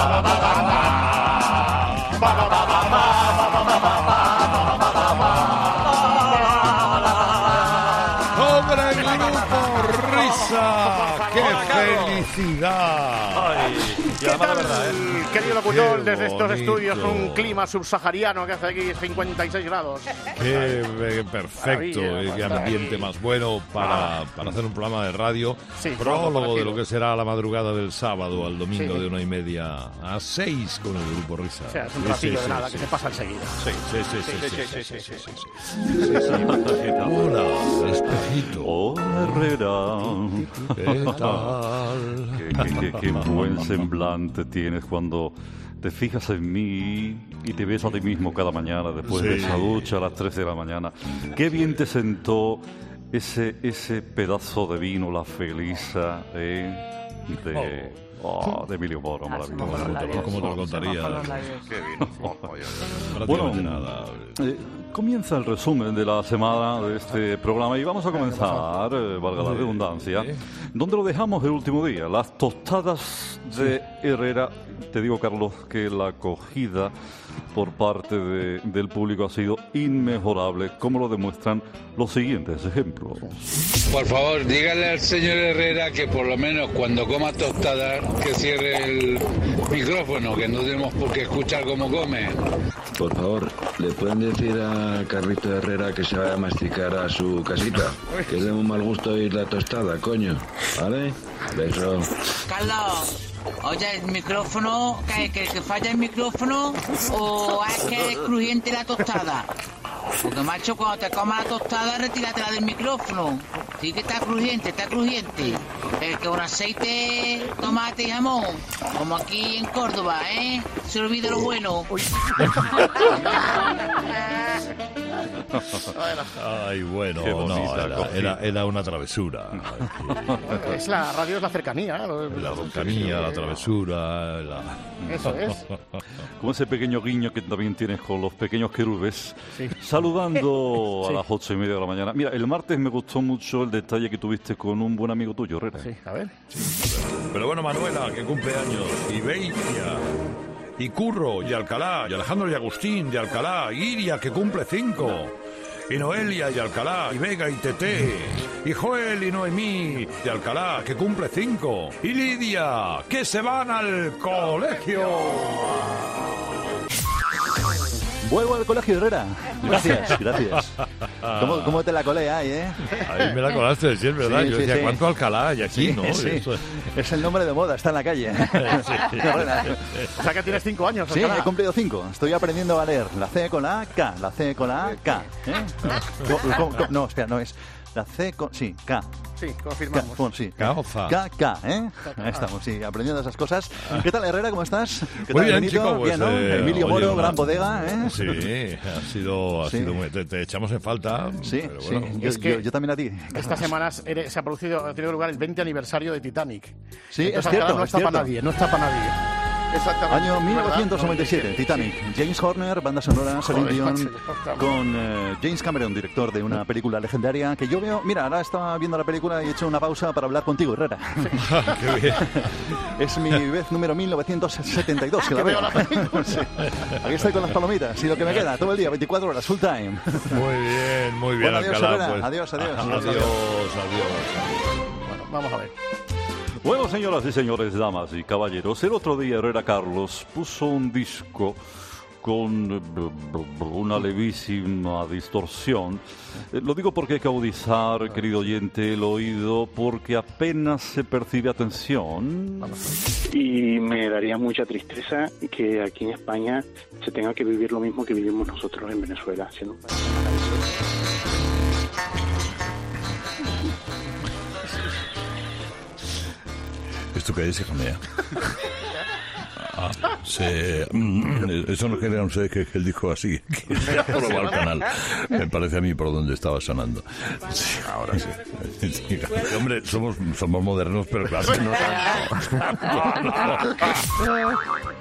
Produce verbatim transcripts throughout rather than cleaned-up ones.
¡Qué felicidad! Ay, ¿Qué tal, la verdad, ¿eh? querido locutor, Qué desde estos bonito. estudios con un clima subsahariano que hace aquí cincuenta y seis grados? Qué eh, perfecto, Maravilla, eh, qué ambiente más bueno para, para hacer un programa de radio. Sí, Prólogo vamos, de lo que será la madrugada del sábado al domingo Sí. de una y media a seis con el Grupo Risa. O sea, es un Sí, ratillo sí, de nada sí, que sí. se pasa enseguida. Sí, sí, sí, sí, Sí, sí, sí, sí, sí, sí, sí, sí, sí. Hola, espejito. Hola, Herrera. ¿Qué tal? Qué, qué, qué, qué buen semblante tienes cuando te fijas en mí y te ves a ti mismo cada mañana después de Sí. esa ducha a las tres de la mañana. Qué bien te sentó ese, ese pedazo de vino, la Felisa, eh, de, oh, de Emilio Moro, maravilloso. ¿Cómo te lo- cómo te lo contaría? Qué vino. Oh, oh, oh. Prácticamente Bueno, nada. Eh, comienza el resumen de la semana de este programa y vamos a comenzar, eh, valga la redundancia, donde lo dejamos el último día, las tostadas de Herrera. Te digo, Carlos, que la acogida por parte de- del público ha sido inmejorable, como lo demuestran los siguientes ejemplos. Por favor, dígale al señor Herrera que por lo menos cuando coma tostada que cierre el micrófono, que no tenemos por qué escuchar cómo come. Por favor, ¿le pueden decir a Carlito Herrera que se vaya a masticar a su casita? Que es de muy mal gusto oír la tostada, coño. ¿Vale? Beso. Carlos, oye, el micrófono, que, que, que falla el micrófono o es que es crujiente la tostada. Porque, macho, cuando te comas la tostada, retíratela del micrófono. Sí que está crujiente, está crujiente. El que un aceite, tomate y jamón, como aquí en Córdoba, ¿eh? Se olvida lo bueno. Ay, bueno, Qué no, bonita era, cocina. era, era una travesura. Es la radio, es la cercanía. ¿no? La cercanía, la travesura, la... Eso es. Como ese pequeño guiño que también tienes con los pequeños querubes, Sí. saludando a Sí. las ocho y media de la mañana. Mira, el martes me gustó mucho el detalle que tuviste con un buen amigo tuyo, Herrera. Sí, a ver. Pero bueno, Manuela, que cumple años, y Beitia, y Curro, y Alcalá, y Alejandro y Agustín, y Alcalá, y Iria, que cumple cinco, y Noelia, y Alcalá, y Vega, y Tete, y Joel, y Noemí, y Alcalá, que cumple cinco, y Lidia, que se van al colegio. Vuelvo al colegio, Herrera. Gracias, gracias. ¿Cómo, cómo te la colé ahí, eh? Ahí me la colaste, sí, es verdad. Sí, Yo sí, decía, sí. ¿cuánto Alcalá hay aquí, Sí, no? sí. Eso- Es el nombre de moda, está en la calle. Herrera. O sea que tienes cinco años. Sí, Alcalá. he cumplido cinco. Estoy aprendiendo a leer la C con la A, K. La C con la A, K. ¿eh? Co- co- co- No, espera, no es. La C con... Sí, K. Sí, K, confirmamos. con, sí. Caoza. K, K, ¿eh? Ahí estamos, sí, aprendiendo esas cosas. ¿Qué tal, Herrera? ¿Cómo estás? ¿Qué Muy tal, bien, Benito? chico, pues, Bien, ¿no? eh, Emilio oye, Moro, una- gran bodega, ¿eh? Sí, ha sido, ha Sí. sido muy- te, te echamos en falta. Sí, pero sí. bueno. Yo, Es que yo- yo también a ti. Estas semanas eres- se ha producido, ha tenido lugar el veinte aniversario de Titanic. Sí, Entonces, es cierto, Alcalá no es está cierto. para nadie, no está para nadie. Exactamente. Año ¿verdad? mil novecientos noventa y siete, Titanic. James Horner, banda sonora, Celine Joder, Dion, macho, ya. con eh, James Cameron, director de una película legendaria que yo veo... Mira, ahora estaba viendo la película y he hecho una pausa para hablar contigo, Herrera. Qué bien. Es mi vez número mil novecientos setenta y dos que la Que veo. veo la película. Sí. Aquí estoy con las palomitas y lo que me queda, todo el día, veinticuatro horas, full time. Muy bien, muy bien, Bueno, adiós, Alcalá. Herrera. Pues. Adiós, adiós. Adiós, adiós. Bueno, vamos a ver. Bueno, señoras y señores, damas y caballeros, el otro día Herrera Carlos puso un disco con eh, una levísima distorsión. Eh, Lo digo porque hay que agudizar, querido oyente, el oído, porque apenas se percibe atención. Y me daría mucha tristeza que aquí en España se tenga que vivir lo mismo que vivimos nosotros en Venezuela, siendo un país maravilloso. ¿Esto qué es, hija mía? Ah, se, mm, eso no crean ustedes que, que él dijo así, que solo va al canal. Me parece a mí por donde estaba sonando. Sí, ahora sí. Sí, hombre, somos, somos modernos, pero claro, no.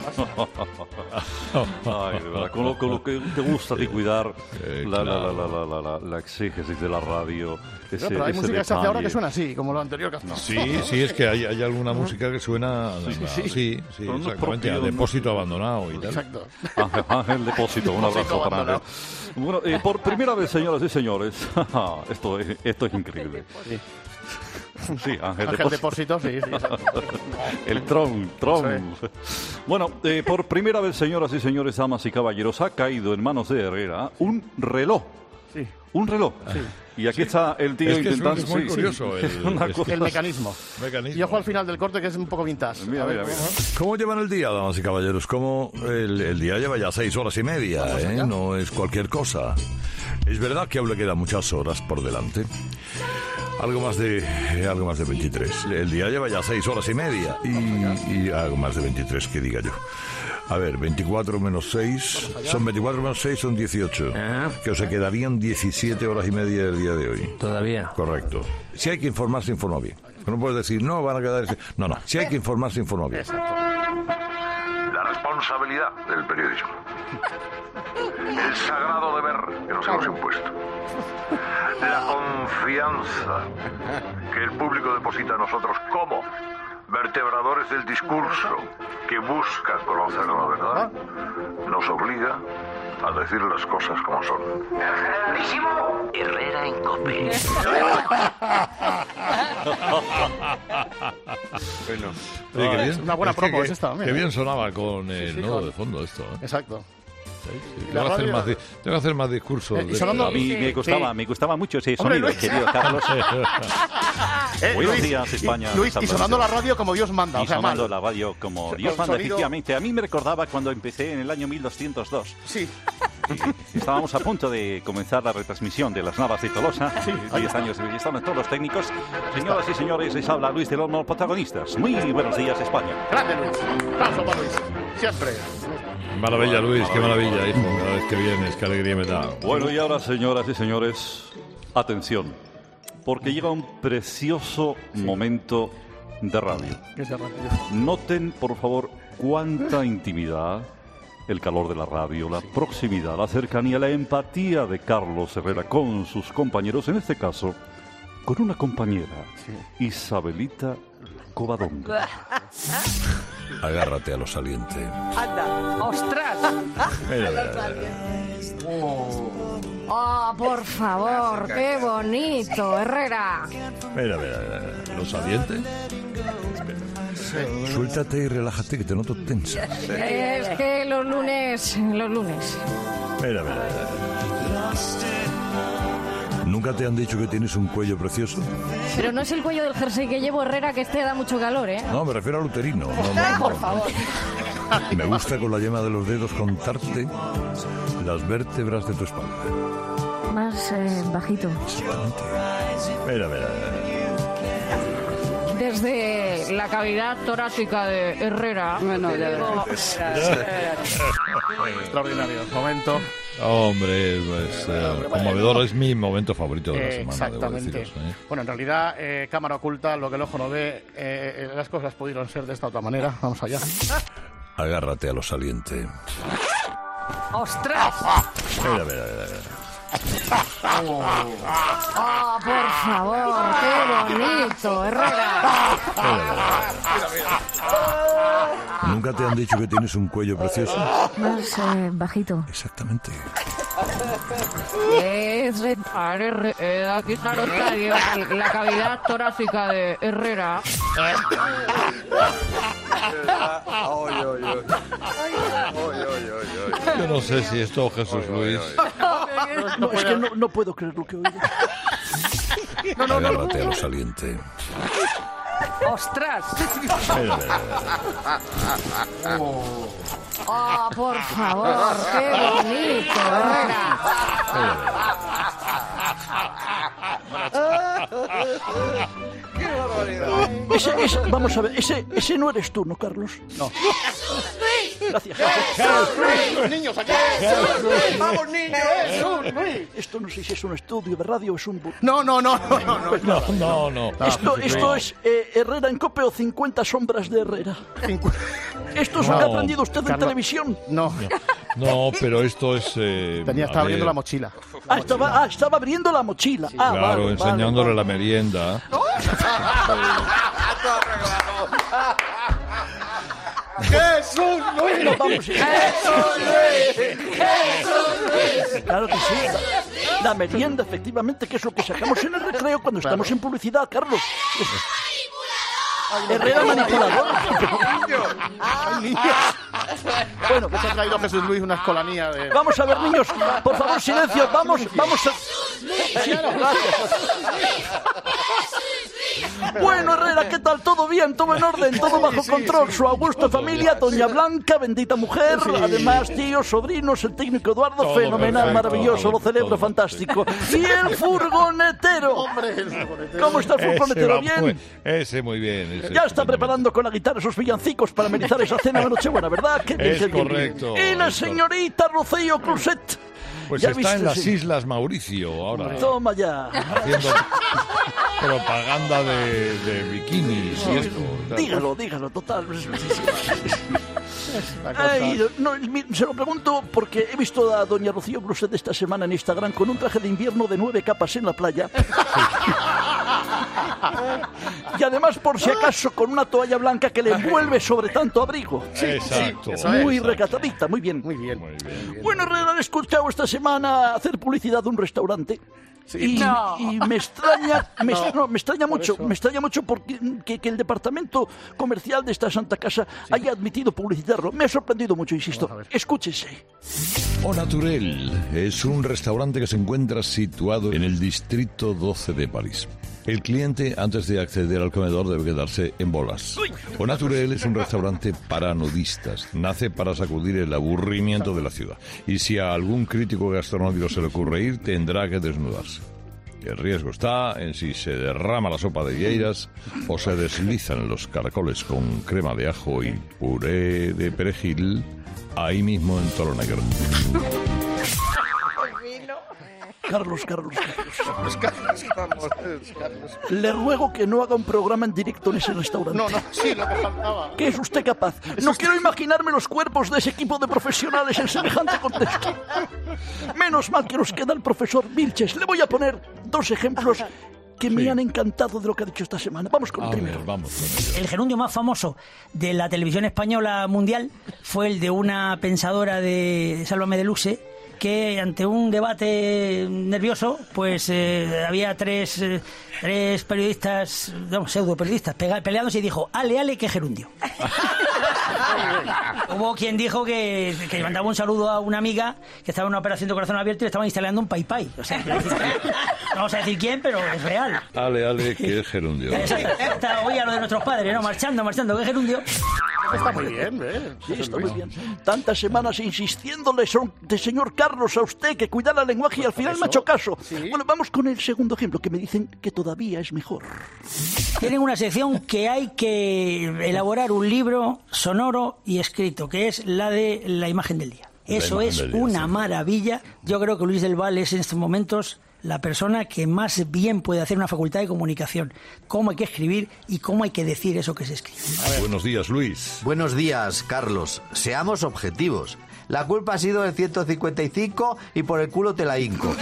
Ay, de verdad, con lo, con lo que te gusta a ti cuidar Eh, la, la, claro. la, la, la, la, la exégesis de la radio. Ese, No, pero hay ese música que se hace ahora que detalle. suena así, como lo anterior que has Sí, sí, es que hay, hay alguna música que suena sí, sí, sí, Pero no es exactamente, propio, a ¿no? depósito abandonado y tal. Exacto. Ángel, Ángel Depósito, un abrazo para Ángel. Bueno, eh, por primera vez, señoras y señores, esto es, esto es increíble. Sí. Sí, Ángel, Ángel Depósito. Depósito, sí, sí. exacto. El Tron, Tron. Bueno, eh, por primera vez, señoras y señores, damas y caballeros, ha caído en manos de Herrera un reloj. Sí. Un reloj. Y aquí está el tío Es que es intentando... muy- es muy sí, sí. curioso el- Una es- cosa- El mecanismo. Mecanismo. Y ojo al final del corte, que es un poco vintage. Mira, A ver, mira, mira. ¿Cómo llevan el día, damas y caballeros? ¿Cómo el, el día lleva ya seis horas y media, ¿eh? No es cualquier cosa. Es verdad que aún le quedan muchas horas por delante. Algo más de eh, algo más de veintitrés. El día lleva ya seis horas y media. Y, y algo más de veintitrés, que diga yo. A ver, veinticuatro menos seis. Son veinticuatro menos seis, son dieciocho. Que os quedarían diecisiete horas y media del día de hoy. Todavía. Correcto. Si hay que informar, se informa bien. No puedes decir, no, van a quedar... No, no. Si hay que informar, se informa bien. La responsabilidad del periodismo. El sagrado deber que nos hemos impuesto. La confianza que el público deposita en nosotros como vertebradores del discurso que busca conocer la verdad, nos obliga a decir las cosas como son. Herrera en Cope. Bueno, Ah, es una buena promo, es esta también, Qué ¿eh? bien sonaba con el Sí, sí, nodo con- de fondo esto. ¿eh? Exacto. Sí, sí. Y la Tengo, que hacer radio- más, di- tengo que hacer más discursos. Eh, y de- sonando- A mí me gustaba, Sí. me gustaba mucho ese Hombre, sonido, Luis. querido Carlos. Eh, Buenos Luis, días, y- España. Luis, y Santa sonando la Lucía. radio como Dios manda. Y O sea, sonando mal. la radio como Con Dios manda, sonido- efectivamente. A mí me recordaba cuando empecé en el año mil doscientos dos. Sí. Estábamos a punto de comenzar la retransmisión de las Navas de Tolosa. Sí, diez años y estaban todos los técnicos. Señoras y señores, les habla Luis del Horno, protagonistas. Muy buenos días, España. Grande, Luis. Aplauso para Luis. Siempre. Maravilla, Luis, qué maravilla, hijo. Cada vez que vienes, qué alegría me da. Bueno, y ahora, señoras y señores, atención, porque llega un precioso momento de radio. Que se rápido. Noten, por favor, cuánta intimidad, el calor de la radio, la proximidad, la cercanía, la empatía de Carlos Herrera con sus compañeros, en este caso, con una compañera, Isabelita Covadonga. Agárrate a lo saliente. ¡Ostras! Mira, mira, mira. ¡Oh, por favor! ¡Qué bonito, Herrera! Mira, mira, mira. ¿Lo saliente? Suéltate y relájate, que te noto tensa. Es que los lunes... Los lunes... Mira, mira, mira. ¿Nunca te han dicho que tienes un cuello precioso? Pero no es el cuello del jersey que llevo, Herrera, que este da mucho calor, ¿eh? No, me refiero al uterino. No, no, no. Por favor. Me gusta con la yema de los dedos contarte las vértebras de tu espalda. Más eh, bajito. Mira, mira, mira. Desde la cavidad torácica de Herrera... Bueno, te ya digo- Extraordinario. Momento. Hombre, pues, eh, conmovedor, es mi momento favorito de la semana, debo Exactamente. deciros, ¿eh? Bueno, en realidad, eh, cámara oculta, lo que el ojo no ve, eh, eh, las cosas pudieron ser de esta otra manera. Vamos allá. Agárrate a lo saliente. ¡Ostras! Mira, mira, mira, mira. ¡Oh, por favor! ¡Qué bonito, Herrera! ¿Nunca te han dicho que tienes un cuello precioso? Más eh, bajito. Exactamente. Es de- a ver, eh, aquí está el estadio, la cavidad torácica de Herrera. Yo no sé si esto, Jesús Luis. No, es que no, no puedo creer lo que he oído. Agárrate a lo saliente. ¡Ostras! Mira, mira, mira. ¡Oh, por favor! ¡Qué bonito, Herrera! ¡Qué barbaridad! Ese, ese, vamos a ver, ese, ese no eres tú, ¿no, Carlos? No. Gracias. ¡Jesús Luis! ¡Niños, aquí! ¡Jesús Luis! ¡Vamos, niños! ¡Jesús Luis! Esto no sé si es un estudio de radio o es un... bu- No, no, no, no, no, no. No, no, no. Esto, esto es eh, Herrera en Cope o cincuenta sombras de Herrera. ¿Esto es lo que ha No, aprendido usted en Carlos. televisión? No, No, pero esto es... Eh, tenía, a estaba abriendo ver, la mochila. Ah, estaba, ah, estaba abriendo la mochila. Ah, Claro, vale, enseñándole vale, la merienda. ¡Jesús Luis! vale. Vamos, ¡Jesús Luis! ¡Jesús Luis! claro que sí. La, la merienda, efectivamente, que es lo que sacamos en el recreo cuando estamos en publicidad, Carlos. Herrera manipulador. ¡Ay, niños! Bueno, pues ha traído Jesús Luis una escolanía de... Vamos a ver, niños, por favor, silencio. Vamos, vamos a... Sí, gracias. Bueno, Herrera, ¿qué tal? ¿Todo bien? ¿Todo en orden? ¿Todo bajo control? Su augusta familia, Doña Blanca, bendita mujer, además tíos, sobrinos, el técnico Eduardo, Todo fenomenal, perfecto, maravilloso, lo celebro, todo fantástico. Y el furgonetero. Hombre, el furgonetero. ¿Cómo está el Ese furgonetero? va ¿Bien? muy- Ese muy bien. ese Ya está estupendamente. preparando con la guitarra esos villancicos para amenizar esa cena de Nochebuena, ¿verdad? Qué bien, Es qué bien. correcto, Y la es señorita Rocío Cluset. Pues Ya está viste, en las sí. Islas Mauricio ahora. Toma ya. Haciendo propaganda de, de bikinis y esto. claro. Dígalo, dígalo, total. Ay, no, mi- se lo pregunto porque he visto a doña Rocío Cluset esta semana en Instagram con un traje de invierno de nueve capas en la playa. Y además, por si acaso, con una toalla blanca que le envuelve sobre tanto abrigo. Exacto. Muy exacto. recatadita, muy bien. Muy bien. Muy bien. Bueno, Herrera, he escuchado esta semana hacer publicidad de un restaurante. Y, No. y me extraña, me, No. no, me extraña Por mucho, eso. me extraña mucho porque que, que el departamento comercial de esta Santa Casa haya admitido publicitarlo. Me ha sorprendido mucho, insisto. Escúchese. Au Naturel es un restaurante que se encuentra situado en el distrito doce de París. El cliente, antes de acceder al comedor, debe quedarse en bolas. Au Naturel es un restaurante para nudistas. Nace para sacudir el aburrimiento de la ciudad. Y si a algún crítico gastronómico se le ocurre ir, tendrá que desnudarse. El riesgo está en si se derrama la sopa de vieiras o se deslizan los caracoles con crema de ajo y puré de perejil ahí mismo en Toro Negro. Carlos, Carlos, Carlos. Le ruego que no haga un programa en directo en ese restaurante. No, no, sí, lo que faltaba. ¿Qué es usted capaz? No quiero imaginarme los cuerpos de ese equipo de profesionales en semejante contexto. Menos mal que nos queda el profesor Vilches. Le voy a poner dos ejemplos que me Sí. han encantado de lo que ha dicho esta semana. Vamos con el A primero. ver, vamos con ello. El gerundio más famoso de la televisión española mundial fue el de una pensadora de Sálvame de Luxe, que ante un debate nervioso, pues eh, había tres, eh, tres periodistas, no, pseudo periodistas, peleándose y dijo, ale, ale, qué gerundio. Hubo quien dijo que, que mandaba un saludo a una amiga que estaba en una operación de corazón abierto y le estaban instalando un pai pai. O sea, quiero decir que- no vamos a decir quién, pero es real. Ale, ale, que es gerundio. Está hoy a lo de nuestros padres, ¿no? Marchando, marchando, qué gerundio. Está muy bien, ¿eh? Sí, está muy bien. Tantas semanas insistiéndole son, de señor Carlos a usted que cuidara el lenguaje y al final me ha hecho caso. Bueno, vamos con el segundo ejemplo, que me dicen que todavía es mejor. Tienen una sección que hay que elaborar un libro sonoro y escrito, que es la de la imagen del día. La Eso imagen es del día, una sí. maravilla. Yo creo que Luis del Val es en estos momentos la persona que más bien puede hacer una facultad de comunicación. Cómo hay que escribir y cómo hay que decir eso que se escribe. Buenos días, Luis. Buenos días, Carlos. Seamos objetivos. La culpa ha sido del ciento cincuenta y cinco y por el culo te la hinco.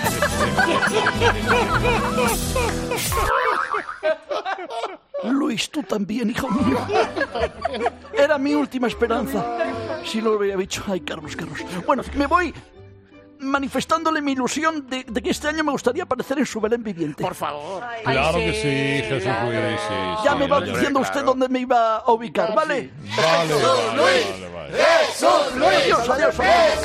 Luis, tú también, hijo mío. Era mi última esperanza. Si no lo hubiera dicho, ay, Carlos, Carlos. Bueno, me voy manifestándole mi ilusión de, de que este año me gustaría aparecer en su Belén viviente. Por favor. Claro que sí, Jesús Luis. Sí, Ya sí, me va ya, diciendo ya. usted dónde me iba a ubicar, ¿vale? Vale, vale, vale, vale. ¡Jesús Luis! Adiós, adiós.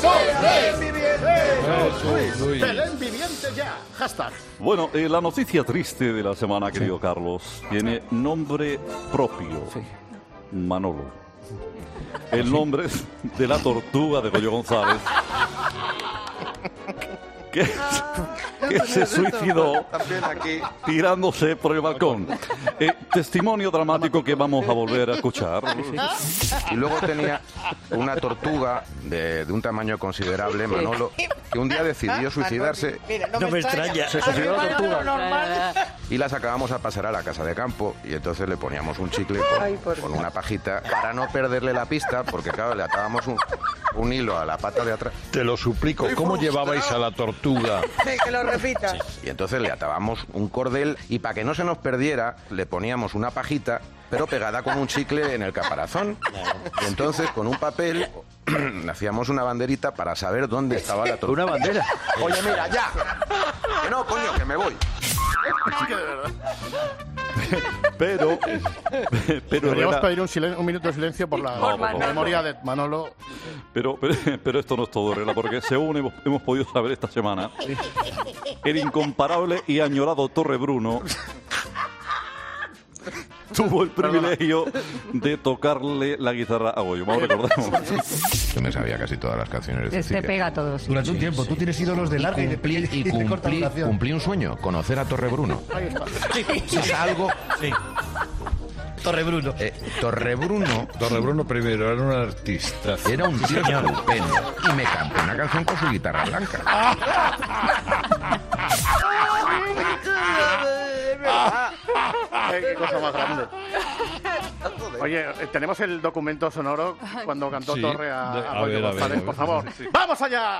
Jesús Luis. Belén viviente ya. Hashtag. Bueno, eh, la noticia triste de la semana, querido Carlos, tiene nombre propio. Manolo. El nombre de la tortuga de Goyo González que, que se suicidó También aquí. tirándose por el balcón. Eh, testimonio dramático que vamos a volver a escuchar. Y luego tenía una tortuga de, de un tamaño considerable, Manolo, que un día decidió suicidarse. No me extraña. Se suicidó la tortuga. Y la sacábamos a pasar a la casa de campo y entonces le poníamos un chicle con, con una pajita para no perderle la pista, porque claro, le atábamos un, un hilo a la pata de atrás. Te lo suplico, ¿cómo llevabais a la tortuga? Sí, que lo repita. Y entonces le atábamos un cordel y para que no se nos perdiera le poníamos una pajita, pero pegada con un chicle en el caparazón. Y entonces con un papel hacíamos una banderita para saber dónde estaba la tortuga. ¿Una bandera? Oye, mira, ya. Que no, coño, que me voy. Pero, pero Podríamos era- pedir un, silen- un minuto de silencio por la Por Manolo. memoria de Manolo. Pero, pero, pero esto no es todo, Herrera, porque según hemos, hemos podido saber esta semana, el incomparable y añorado Torrebruno tuvo el privilegio de tocarle la guitarra a Goyo. Vamos, recordemos. Yo me sabía casi todas las canciones de Este Cecilia. pega a todos. Durante un tiempo, tú tienes ídolos de larga y de, cumplí, y de corta cumplí, duración. cumplí un sueño, conocer a Torrebruno. Ahí está. Es algo... Sí. Torrebruno. Eh, Torrebruno... Torrebruno primero era un artista. Era un tío estupendo y me cantó una canción con su guitarra blanca. Ay, qué cosa más grande. Oye, eh, tenemos el documento sonoro cuando cantó Sí, Torre a, de- a a Goyo ver, a ver, González, a ver. por favor. Sí, sí. ¡Vamos allá!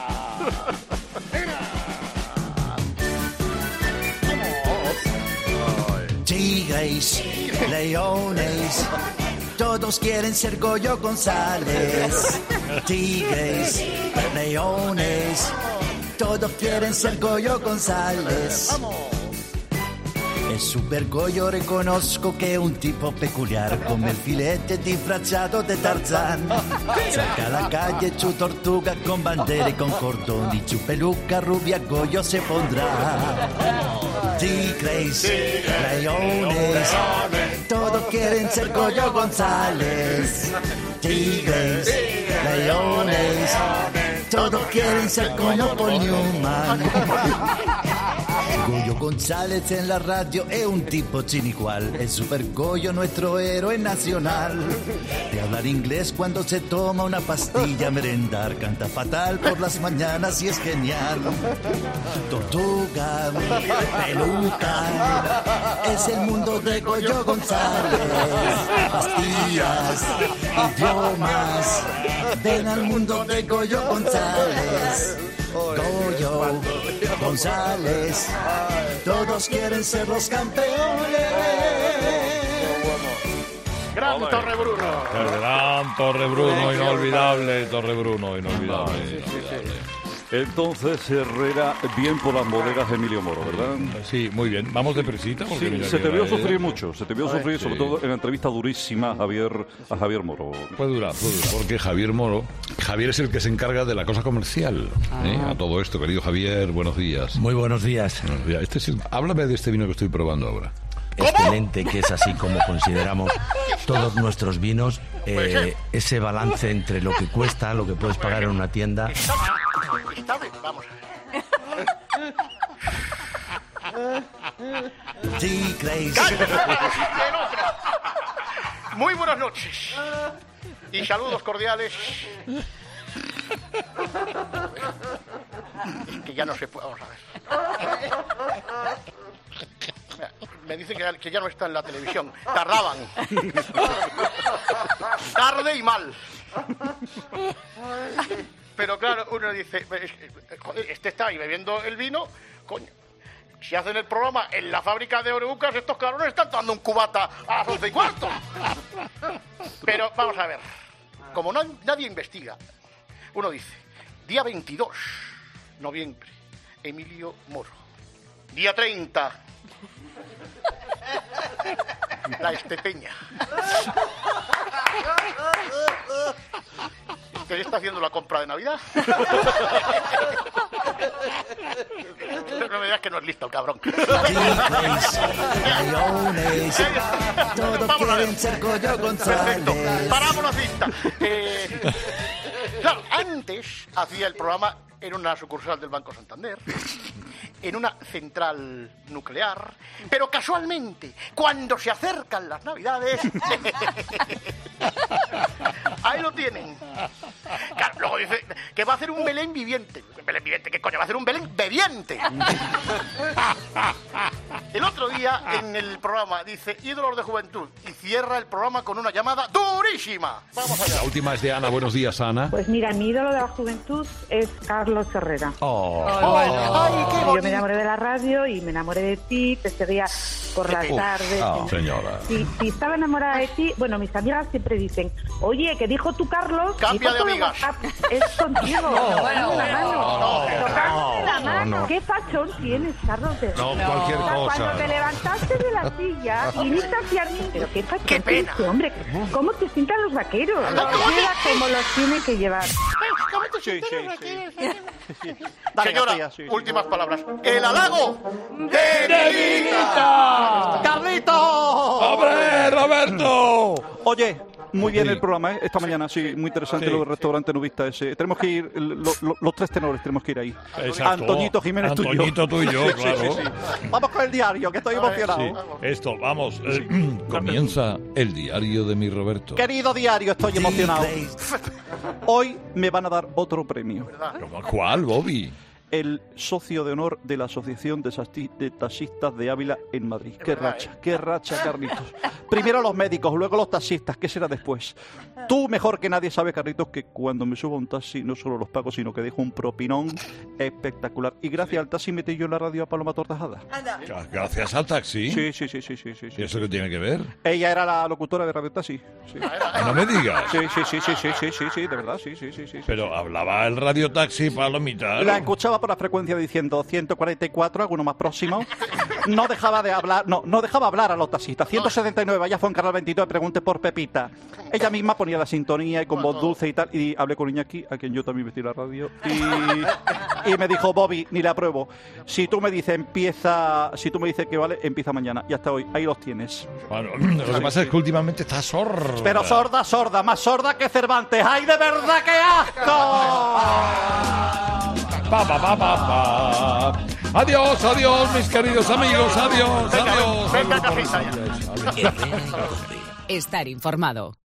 Tigres, leones, todos quieren ser Goyo González. Tigres, leones, todos quieren ser Goyo González. El Super Goyo reconozco que es un tipo peculiar, come el filete disfrazado de Tarzán. Saca a la calle su tortuga con bandera y con cordón, y su peluca rubia Goyo se pondrá. Tigres, leones, todos quieren ser Goyo González. Tigres, leones, todos quieren ser como Paul Newman. Goyo González en la radio es un tipo sin igual. El Super Goyo, nuestro héroe nacional. De hablar inglés cuando se toma una pastilla a merendar. Canta fatal por las mañanas y es genial. Tortuga, peluca, es el mundo de Goyo González. Pastillas, idiomas, ven al mundo de Goyo González. Goyo González, todos quieren ser los campeones. ¡Gran Torrebruno! Gran Torrebruno, inolvidable. Torrebruno, inolvidable. inolvidable. Entonces, Herrera, bien por las bodegas de Emilio Moro, ¿verdad? Sí, muy bien. Vamos depresita. Porque Sí, mira se que te vio va, sufrir ¿eh? mucho, se te vio Ay, sufrir, sí. sobre todo en la entrevista durísima a Javier, a Javier Moro. Puede durar, puede durar. Porque Javier Moro, Javier es el que se encarga de la cosa comercial. ¿eh? A todo esto, querido Javier, buenos días. Muy buenos días. Buenos días. Este es el- Háblame de este vino que estoy probando ahora. Excelente, que es así como consideramos todos nuestros vinos. Eh, ese balance entre lo que cuesta, lo que puedes pagar en una tienda. Está bien, vamos. Tigres. Muy buenas noches y saludos cordiales. Que ya no se puede, vamos a ver. Mira, me dicen que ya, que ya no está en la televisión. Tardaban. Tarde y mal. Pero claro, uno dice, joder, este está ahí bebiendo el vino, coño. Si hacen el programa en la fábrica de Orebucas, estos cabrones están dando un cubata a las once y cuarto. Pero vamos a ver, como no, nadie investiga, uno dice, día veintidós de noviembre, Emilio Moro. Día treinta, la Estepeña. ¿Qué está haciendo la compra de Navidad? No me digas que no es listo el cabrón. Tigres, leones, todos quieren ser Goyo González. Perfecto, paramos la cita. Eh, claro, antes hacía el programa en una sucursal del Banco Santander, en una central nuclear, pero casualmente, cuando se acercan las Navidades, ahí lo tienen. Claro, luego dice que va a hacer un Belén viviente. ¿Belén viviente? ¿Qué coño? Va a hacer un Belén bebiente. El otro día, en el programa, dice ídolos de juventud, y cierra el programa con una llamada durísima. Vamos allá. La última es de Ana. Buenos días, Ana. Pues mira, mi ídolo de la juventud es Carlos Herrera. Oh. Oh, Ay, qué yo me enamoré de la radio y me enamoré de ti, te seguía por las Uf. tardes. Oh, señora. Si, si estaba enamorada de ti, bueno, mis amigas siempre dicen, oye, que dijo tú, Carlos, Cambia mi de foto amigas. WhatsApp es contigo. No, Tocando la mano. no, Tocando la no, mano. no. ¿Qué fachón tienes, Carlos? De... No, cualquier O sea, cosa. Cuando te levantaste de la silla y viniste hacia mí, pero qué fachón Qué pena. este hombre. ¿Cómo te sientan los vaqueros? Los lleva como los tiene que llevar. Sí, sí, sí. Dale, Señora, García, sí, sí. últimas palabras. El halago de Negrita. ¡Carlito! ¡Hombre, Roberto! Oye, muy bien Sí. el programa, ¿eh? Esta mañana, sí, muy interesante Sí. lo del restaurante nudista ese. Tenemos que ir, lo- lo- los tres tenores tenemos que ir ahí. Exacto. Antoñito Jiménez, tú y yo. Antoñito, tú y yo, Sí, sí, claro. sí, sí. Vamos con el diario, que estoy emocionado. Sí, esto, vamos. eh, comienza el diario de mi Roberto. Querido diario, estoy emocionado. Hoy me van a dar otro premio. ¿Cuál, Bobby? El socio de honor de la Asociación de, Sasti- de Taxistas de Ávila en Madrid. Qué racha, qué racha, Carlitos. Primero los médicos, luego los taxistas. ¿Qué será después? Tú mejor que nadie sabes, Carlitos, que cuando me subo a un taxi no solo los pago, sino que dejo un propinón espectacular. Y gracias al taxi metí yo en la radio a Paloma Tortajada. Gracias al taxi. Sí, sí, sí, sí, sí, sí, sí. ¿Y eso qué tiene que ver? Ella era la locutora de Radio Taxi. Sí. No me digas. Sí, sí, sí, sí, sí, sí, sí, sí, de verdad, sí, sí, sí, sí. Pero hablaba el radio taxi Palomita. La escuchaba por la frecuencia diciendo ciento cuarenta y cuatro, alguno más próximo. No dejaba de hablar, no, no dejaba hablar a los taxistas. ciento setenta y nueve, allá fue en Canal veintidós, pregunté por Pepita. Ella misma ponía la sintonía y con voz dulce y tal. Y hablé con Iñaki, a quien yo también metí la radio. Y, y me dijo, Bobby, ni la apruebo. Si tú me dices empieza, si tú me dices que vale, empieza mañana. Y hasta hoy, ahí los tienes. Bueno, lo que pasa es que últimamente está sorda. Pero sorda, sorda, más sorda que Cervantes. ¡Ay, de verdad, qué asco! Pa, pa, pa, pa, pa. Adiós, adiós, mis queridos amigos. Adiós, Venga, adiós. venga, Adiós. casita ya. Estar informado.